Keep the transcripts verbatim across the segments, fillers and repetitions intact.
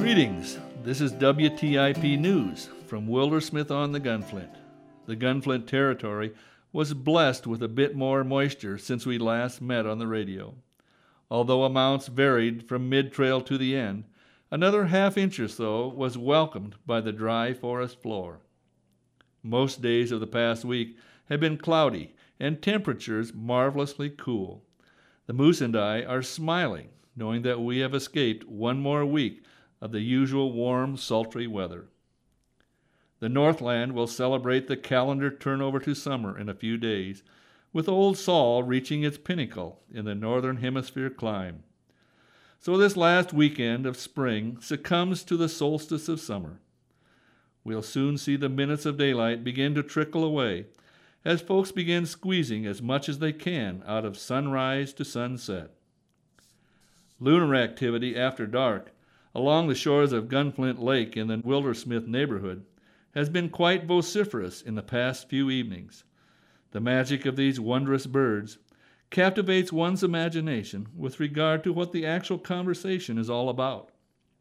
Greetings. This is W T I P News from Wildersmith on the Gunflint. The Gunflint territory was blessed with a bit more moisture since we last met on the radio. Although amounts varied from mid-trail to the end, another half inch or so was welcomed by the dry forest floor. Most days of the past week have been cloudy and temperatures marvelously cool. The moose and I are smiling, knowing that we have escaped one more week of the usual warm, sultry weather. The Northland will celebrate the calendar turnover to summer in a few days, with Old Sol reaching its pinnacle in the northern hemisphere climb. So this last weekend of spring succumbs to the solstice of summer. We'll soon see the minutes of daylight begin to trickle away as folks begin squeezing as much as they can out of sunrise to sunset. Lunar activity after dark along the shores of Gunflint Lake in the Wildersmith neighborhood has been quite vociferous in the past few evenings. The magic of these wondrous birds captivates one's imagination with regard to what the actual conversation is all about.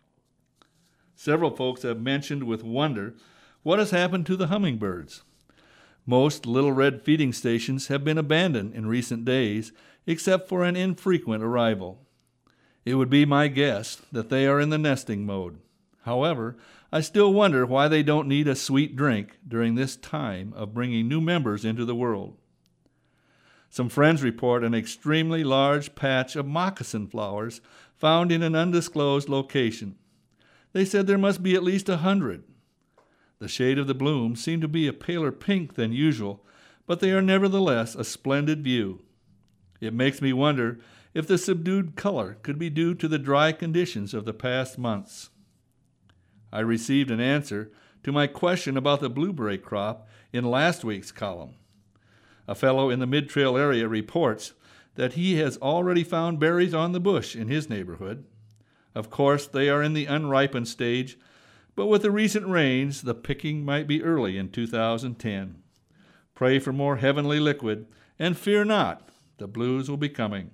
Several folks have mentioned with wonder what has happened to the hummingbirds. Most little red feeding stations have been abandoned in recent days, except for an infrequent arrival. It would be my guess that they are in the nesting mode. However, I still wonder why they don't need a sweet drink during this time of bringing new members into the world. Some friends report an extremely large patch of moccasin flowers found in an undisclosed location. They said there must be at least a hundred. The shade of the bloom seemed to be a paler pink than usual, but they are nevertheless a splendid view. It makes me wonder if the subdued color could be due to the dry conditions of the past months. I received an answer to my question about the blueberry crop in last week's column. A fellow in the Mid-Trail area reports that he has already found berries on the bush in his neighborhood. Of course, they are in the unripened stage, but with the recent rains, the picking might be early in two thousand ten. Pray for more heavenly liquid, and fear not, the blues will be coming.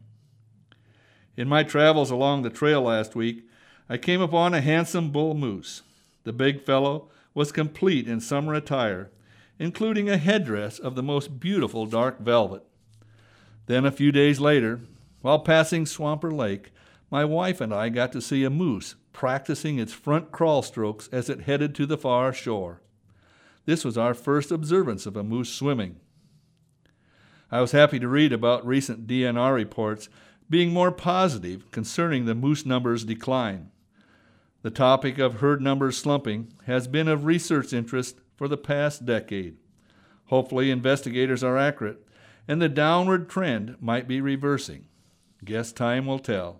In my travels along the trail last week, I came upon a handsome bull moose. The big fellow was complete in summer attire, including a headdress of the most beautiful dark velvet. Then a few days later, while passing Swamper Lake, my wife and I got to see a moose practicing its front crawl strokes as it headed to the far shore. This was our first observance of a moose swimming. I was happy to read about recent D N R reports being more positive concerning the moose numbers' decline. The topic of herd numbers slumping has been of research interest for the past decade. Hopefully investigators are accurate, and the downward trend might be reversing. Guess time will tell.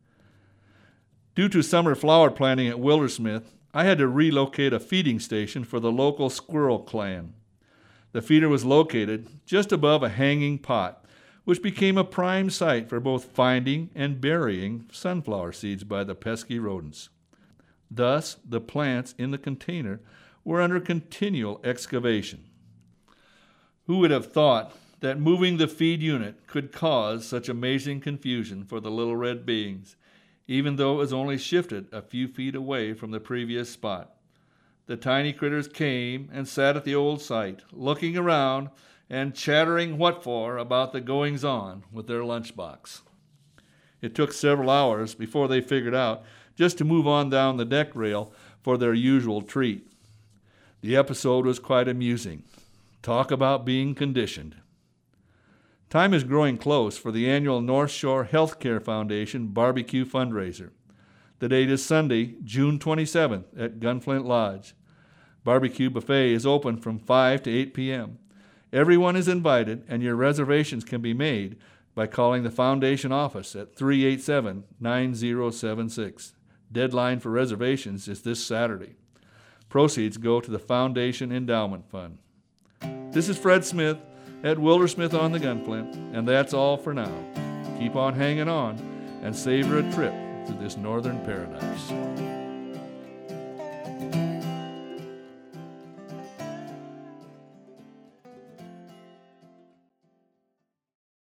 Due to summer flower planting at Wildersmith, I had to relocate a feeding station for the local squirrel clan. The feeder was located just above a hanging pot, which became a prime site for both finding and burying sunflower seeds by the pesky rodents. Thus, the plants in the container were under continual excavation. Who would have thought that moving the feed unit could cause such amazing confusion for the little red beings, even though it was only shifted a few feet away from the previous spot? The tiny critters came and sat at the old site, looking around and chattering what for about the goings-on with their lunchbox. It took several hours before they figured out just to move on down the deck rail for their usual treat. The episode was quite amusing. Talk about being conditioned. Time is growing close for the annual North Shore Healthcare Foundation barbecue fundraiser. The date is Sunday, June twenty-seventh at Gunflint Lodge. Barbecue buffet is open from five to eight p.m. Everyone is invited, and your reservations can be made by calling the Foundation office at three eight seven, nine zero seven six. Deadline for reservations is this Saturday. Proceeds go to the Foundation Endowment Fund. This is Fred Smith at Wildersmith on the Gunflint, and that's all for now. Keep on hanging on and savor a trip through this northern paradise.